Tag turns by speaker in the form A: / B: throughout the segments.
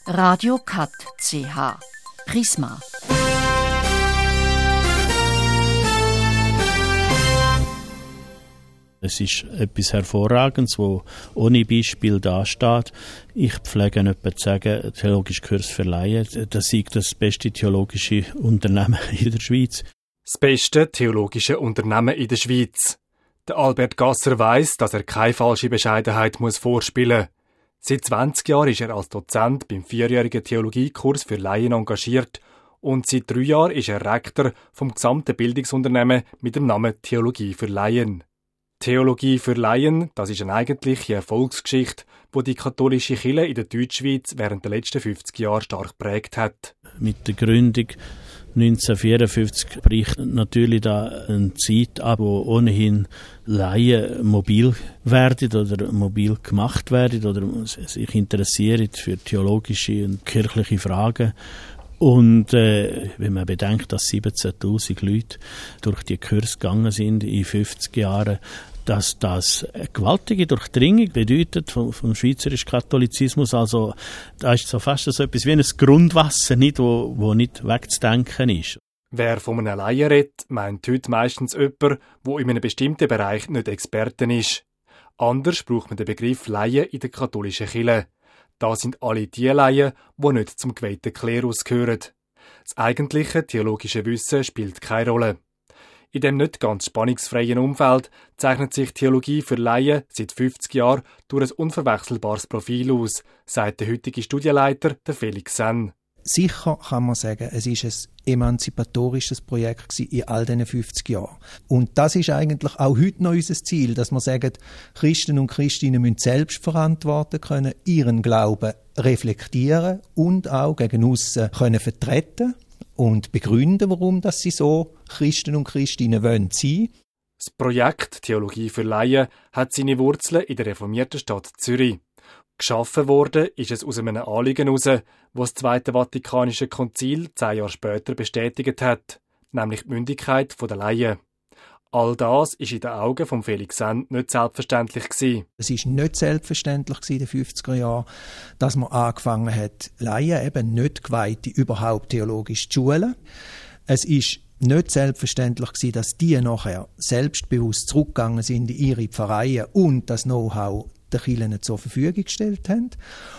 A: Radio Kat CH. Prisma.
B: Es ist etwas Hervorragendes, das ohne Beispiel dasteht. Ich pflege etwa zu sagen, theologischer Kurs für Laien, das ist das beste theologische Unternehmen in der Schweiz.
C: Das beste theologische Unternehmen in der Schweiz. Der Albert Gasser weiss, dass er keine falsche Bescheidenheit vorspielen muss. Seit 20 Jahren ist er als Dozent beim 4-jährigen Theologiekurs für Laien engagiert und seit 3 Jahren ist er Rektor vom gesamten Bildungsunternehmen mit dem Namen Theologie für Laien. Theologie für Laien, das ist eine eigentliche Erfolgsgeschichte, die die katholische Kirche in der Deutschschweiz während der letzten 50 Jahre stark geprägt hat.
B: Mit der Gründung 1954 bricht natürlich da eine Zeit ab, wo ohnehin Laien mobil werden oder mobil gemacht werden oder sich interessieren für theologische und kirchliche Fragen. Und wenn man bedenkt, dass 17'000 Leute durch die Kurse gegangen sind in 50 Jahren, dass das eine gewaltige Durchdringung bedeutet vom schweizerischen Katholizismus. Also da ist so fast so etwas wie ein Grundwasser, nicht, wo nicht wegzudenken ist.
C: Wer von einem Laien redet, meint heute meistens jemand, der in einem bestimmten Bereich nicht Experte ist. Anders braucht man den Begriff Laien in der katholischen Kirche. Da sind alle die Laien, die nicht zum geweihten Klerus gehören. Das eigentliche theologische Wissen spielt keine Rolle. In dem nicht ganz spannungsfreien Umfeld zeichnet sich Theologie für Laien seit 50 Jahren durch ein unverwechselbares Profil aus, sagt der heutige Studienleiter, der Felix Senn.
D: Sicher kann man sagen, es ist ein emanzipatorisches Projekt in all diesen 50 Jahren. Und das ist eigentlich auch heute noch unser Ziel, dass wir sagen, Christen und Christinnen müssen selbst verantworten können, ihren Glauben reflektieren und auch gegen aussen können vertreten und begründen, warum dass sie so Christen und Christinnen wollen sein.
C: Das Projekt Theologie für Laien hat seine Wurzeln in der reformierten Stadt Zürich. Geschaffen worden ist es aus einem Anliegen heraus, das das Zweite Vatikanische Konzil 10 Jahre später bestätigt hat, nämlich die Mündigkeit der Laien. All das war in den Augen von Felix Senn nicht selbstverständlich gewesen.
D: Es war nicht selbstverständlich in den 50er Jahren, dass man angefangen hat, Laien, eben nicht Geweihte, überhaupt theologisch zu schulen. Es ist nicht selbstverständlich gewesen, dass die nachher selbstbewusst zurückgegangen sind in ihre Pfarreien und das Know-how der Kirchen zur Verfügung gestellt haben.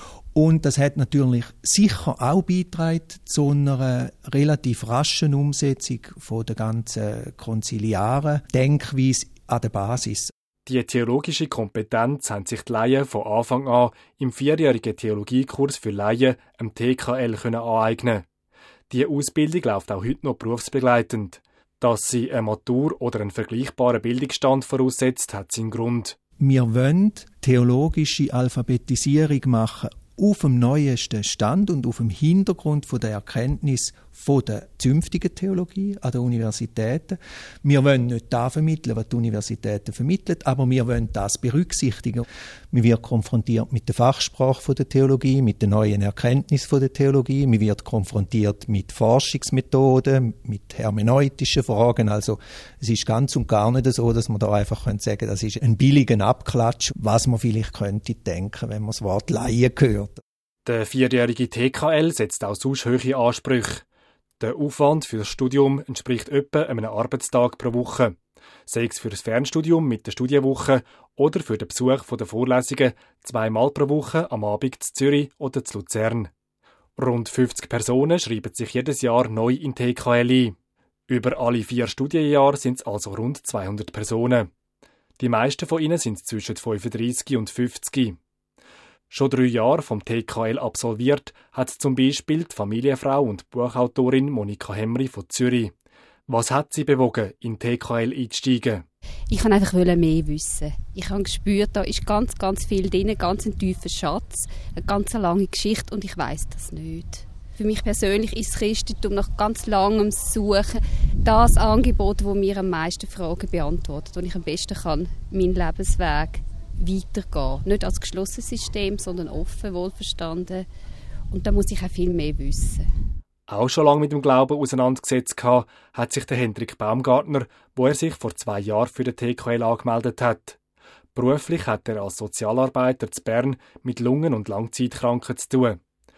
D: Und das hat natürlich sicher auch beigetragen zu einer relativ raschen Umsetzung von der ganzen konziliaren Denkweise an der Basis.
C: Die theologische Kompetenz haben sich die Laien von Anfang an im 4-jährigen Theologiekurs für Laien, am TKL, aneignen. Diese Ausbildung läuft auch heute noch berufsbegleitend. Dass sie eine Matur oder einen vergleichbaren Bildungsstand voraussetzt, hat seinen Grund.
D: Wir wollen theologische Alphabetisierung machen auf dem neuesten Stand und auf dem Hintergrund von der Erkenntnis von der zünftigen Theologie an den Universitäten. Wir wollen nicht das vermitteln, was die Universitäten vermitteln, aber wir wollen das berücksichtigen. Man wird konfrontiert mit der Fachsprache von der Theologie, mit den neuen Erkenntnissen von der Theologie. Man wird konfrontiert mit Forschungsmethoden, mit hermeneutischen Fragen. Also es ist ganz und gar nicht so, dass man da einfach sagen könnte, das ist ein billiger Abklatsch, was man vielleicht könnte denken, wenn man das Wort Laie hört.
C: Der 4-jährige TKL setzt auch sonst hohe Ansprüche. Der Aufwand für das Studium entspricht etwa einem Arbeitstag pro Woche. Sei es für das Fernstudium mit der Studienwoche oder für den Besuch der Vorlesungen 2-mal pro Woche am Abend in Zürich oder in Luzern. Rund 50 Personen schreiben sich jedes Jahr neu in TKL ein. Über alle 4 Studienjahre sind es also rund 200 Personen. Die meisten von ihnen sind zwischen 35 und 50. Schon 3 Jahre vom TKL absolviert hat zum Beispiel die Familienfrau und Buchautorin Monika Hemri von Zürich. Was hat sie bewogen, in TKL einzusteigen?
E: Ich wollte einfach mehr wissen. Ich habe gespürt, da ist ganz, ganz viel drin, ganz ein tiefer Schatz, eine ganz lange Geschichte und ich weiss das nicht. Für mich persönlich ist das Christentum nach ganz langem Suchen das Angebot, das mir am meisten Fragen beantwortet und ich am besten kann meinen Lebensweg weitergehen. Nicht als geschlossenes System, sondern offen, wohlverstanden. Und da muss ich auch viel mehr wissen.
C: Auch schon lange mit dem Glauben auseinandergesetzt hat sich der Hendrik Baumgartner, wo er sich vor 2 Jahren für den TKL angemeldet hat. Beruflich hat er als Sozialarbeiter zu Bern mit Lungen- und Langzeitkranken zu tun.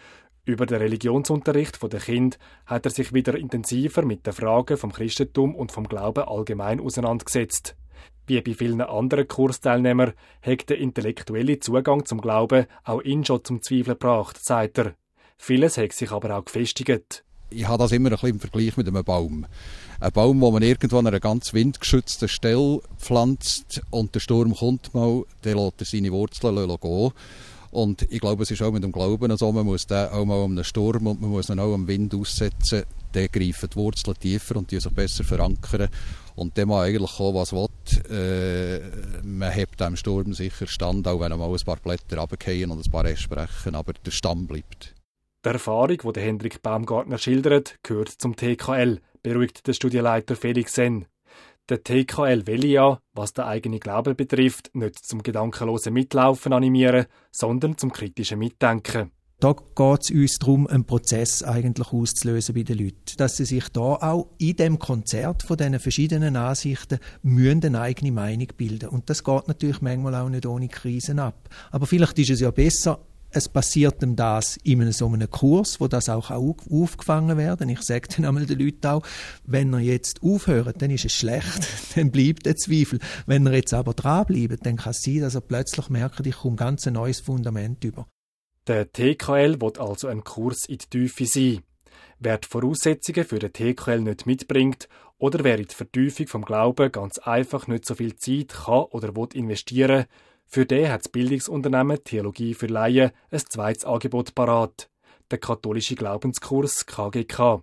C: Über den Religionsunterricht der Kinder hat er sich wieder intensiver mit den Fragen vom Christentum und vom Glauben allgemein auseinandergesetzt. Wie bei vielen anderen Kursteilnehmern hat der intellektuelle Zugang zum Glauben auch ihn schon zum Zweifeln gebracht, sagt er. Vieles hat sich aber auch gefestigt.
F: Ich habe das immer ein bisschen im Vergleich mit einem Baum. Ein Baum, den man irgendwo an einer ganz windgeschützten Stelle pflanzt und der Sturm kommt mal, dann lässt er seine Wurzeln gehen. Und ich glaube, es ist auch mit dem Glauben so, man muss den auch mal einem Sturm und man muss ihn auch am Wind aussetzen. Dann greifen die Wurzeln tiefer und die sich besser verankern. Und dann mal eigentlich kommen, was will. Man hebt dem Sturm sicher stand, auch wenn mal ein paar Blätter runterfallen und ein paar Äste brechen, aber der Stamm bleibt.
C: Die Erfahrung, die Hendrik Baumgartner schildert, gehört zum TKL, beruhigt der Studienleiter Felix Senn. Der TKL will ja, was den eigenen Glauben betrifft, nicht zum gedankenlosen Mitlaufen animieren, sondern zum kritischen Mitdenken.
D: Da geht es uns darum, einen Prozess eigentlich auszulösen bei den Leuten. Dass sie sich da auch in dem Konzert von diesen verschiedenen Ansichten eine eigene Meinung bilden. Und das geht natürlich manchmal auch nicht ohne Krisen ab. Aber vielleicht ist es ja besser, es passiert ihm das in so einem Kurs, wo das auch aufgefangen werden. Ich sage dann einmal den Leuten auch, wenn ihr jetzt aufhört, dann ist es schlecht, dann bleibt der Zweifel. Wenn ihr jetzt aber dranbleibt, dann kann es sein, dass ihr plötzlich merkt, ich komme ganz ein neues Fundament über.
C: Der TKL will also ein Kurs in die Tiefe sein. Wer die Voraussetzungen für den TKL nicht mitbringt oder wer in die Vertiefung vom Glauben ganz einfach nicht so viel Zeit kann oder will investieren, für den hat das Bildungsunternehmen Theologie für Laien ein zweites Angebot parat, der katholische Glaubenskurs KGK.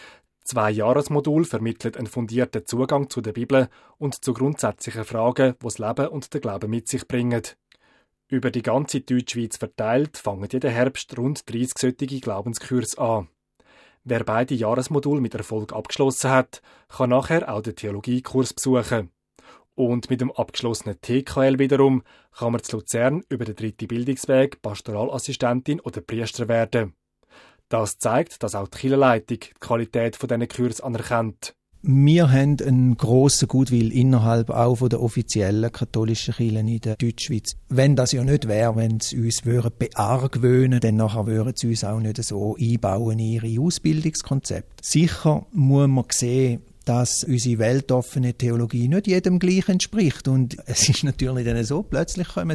C: 2 Jahresmodul vermittelt einen fundierten Zugang zu der Bibel und zu grundsätzlichen Fragen, die das Leben und der Glaube mit sich bringen. Über die ganze Deutschschweiz verteilt fangen jeden Herbst rund 30 solche Glaubenskurse an. Wer beide Jahresmodule mit Erfolg abgeschlossen hat, kann nachher auch den Theologiekurs besuchen. Und mit dem abgeschlossenen TKL wiederum kann man zu Luzern über den 3. Bildungsweg Pastoralassistentin oder Priester werden. Das zeigt, dass auch die Kirchenleitung die Qualität dieser Kurse anerkennt.
D: Wir haben einen grossen Goodwill innerhalb auch von der offiziellen katholischen Kirchen in der Deutschschweiz. Wenn das ja nicht wäre, wenn sie uns beargwöhnen, dann nachher würden sie uns auch nicht so einbauen in ihre Ausbildungskonzepte. Sicher muss man sehen, dass unsere weltoffene Theologie nicht jedem gleich entspricht. Und es ist natürlich dann so, plötzlich kommen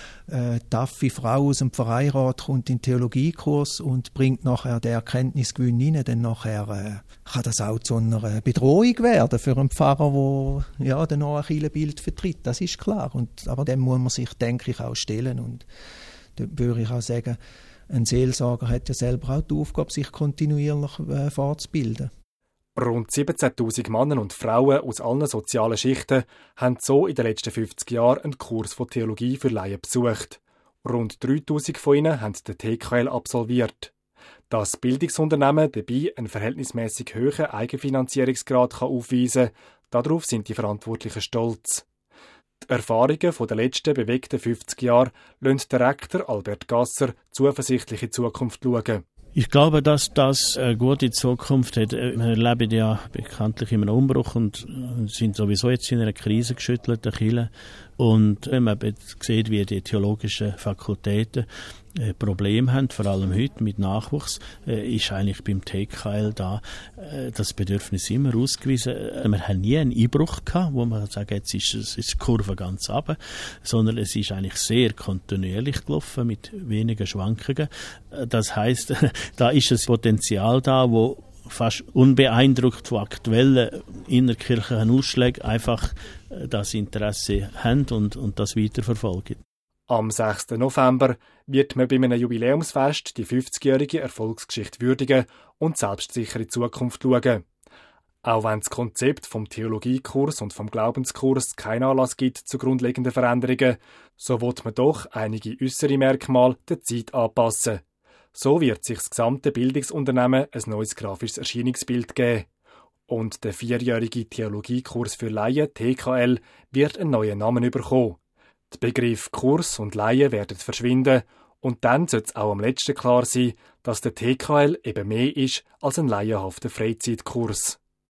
D: taffe Frau aus dem Pfarreirat, kommt in den Theologiekurs und bringt nachher den Erkenntnisgewinn rein. Dann nachher kann das auch zu einer Bedrohung werden für einen Pfarrer, der ja, den neuen Kirchenbild vertritt. Das ist klar. Aber dem muss man sich, denke ich, auch stellen. Und da würde ich auch sagen, ein Seelsorger hat ja selber auch die Aufgabe, sich kontinuierlich fortzubilden.
C: Rund 17'000 Männer und Frauen aus allen sozialen Schichten haben so in den letzten 50 Jahren einen Kurs von Theologie für Laien besucht. Rund 3'000 von ihnen haben den TKL absolviert. Das Bildungsunternehmen dabei einen verhältnismäßig hohen Eigenfinanzierungsgrad aufweisen kann, darauf sind die Verantwortlichen stolz. Die Erfahrungen der letzten bewegten 50 Jahre lassen der Rektor Albert Gasser zuversichtlich in die Zukunft schauen.
B: Ich glaube, dass das eine gute Zukunft hat. Wir leben ja bekanntlich in einem Umbruch und sind sowieso jetzt in einer Krise geschüttelt, der Kirche. Und wenn man sieht, wie die theologischen Fakultäten Probleme haben, vor allem heute mit Nachwuchs, ist eigentlich beim TKL da das Bedürfnis immer ausgewiesen. Wir haben nie einen Einbruch gehabt, wo man sagt, jetzt ist die Kurve ganz runter, sondern es ist eigentlich sehr kontinuierlich gelaufen mit wenigen Schwankungen. Das heisst, da ist ein Potenzial da, wo fast unbeeindruckt von aktuellen innerkirchlichen Ausschlägen einfach das Interesse haben und das weiterverfolgen.
C: Am 6. November wird man bei einem Jubiläumsfest die 50-jährige Erfolgsgeschichte würdigen und selbstsicher in die Zukunft schauen. Auch wenn das Konzept vom Theologiekurs und vom Glaubenskurs keinen Anlass gibt zu grundlegenden Veränderungen, so wird man doch einige äußere Merkmale der Zeit anpassen. So wird sich das gesamte Bildungsunternehmen ein neues grafisches Erscheinungsbild geben. Und der 4-jährige Theologiekurs für Laien, TKL, wird einen neuen Namen bekommen. Die Begriffe Kurs und Laien werden verschwinden und dann sollte es auch am letzten klar sein, dass der TKL eben mehr ist als ein laienhafter Freizeitkurs.